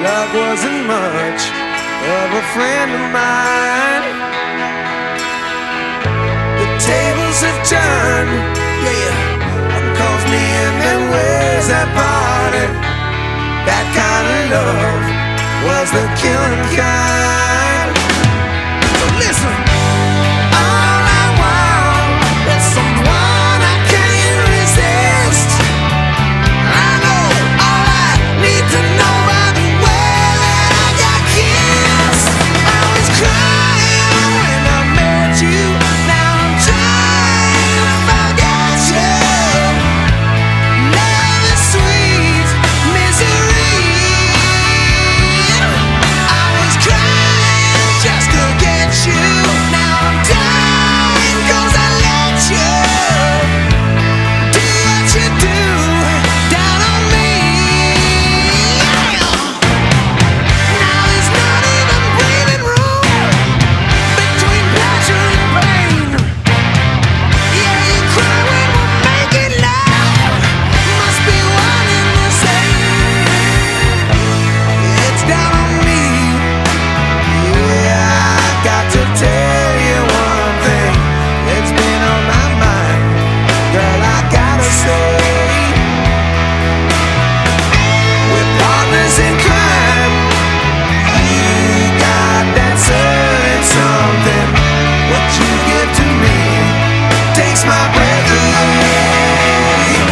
Love wasn't much of a friend of mine. The tables have turned, yeah. Calls me in them ways that parted. That kind of love was the killing kind.